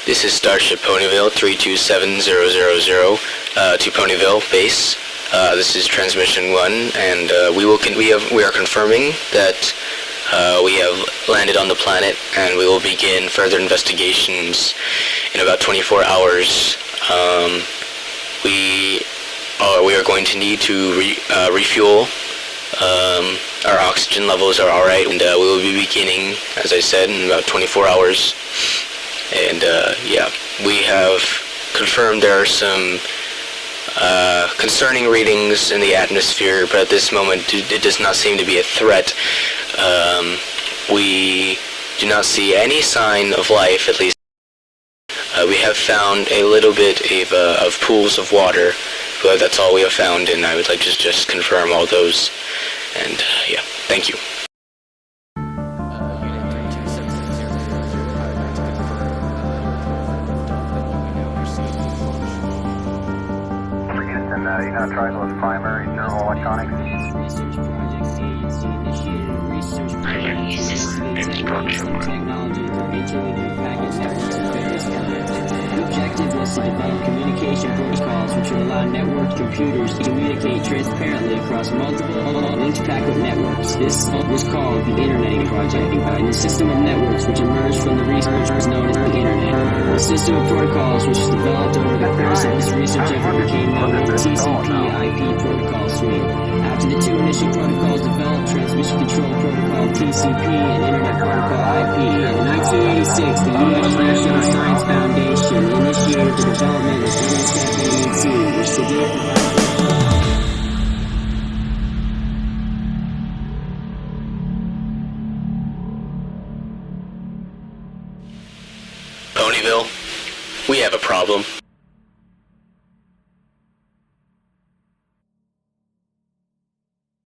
This is Starship Ponyville 327000 to Ponyville base. This is transmission 1, and we are confirming that we have landed on the planet, and we will begin further investigations in about 24 hours. We are going to need to refuel. Our oxygen levels are alright, and we will be beginning, as I said, in about 24 hours. And yeah, we have confirmed there are some concerning readings in the atmosphere, but at this moment it does not seem to be a threat. We do not see any sign of life, at least. We have found a little bit of pools of water, but that's all we have found, and I would like to just confirm all those. And yeah, thank you. Triangle with primary general electronics. Research project CNC initiated research technology for interleaving packets networks of various kinds. The objective was to develop communication protocols which would allow networked computers to communicate transparently across multiple linked packet networks. This was called the Internet Project, and the system of networks which emerged from the research was known as the Internet. The system of protocols which was developed over the course of this research effort became known as the TCP/IP protocol suite. After the two initial protocols developed, Transmission Control Protocol TCP and Internet Protocol IP, in 1986 the U.S. National Science Foundation initiated the development of NSF-AET, which today provides Ponyville, we have a problem.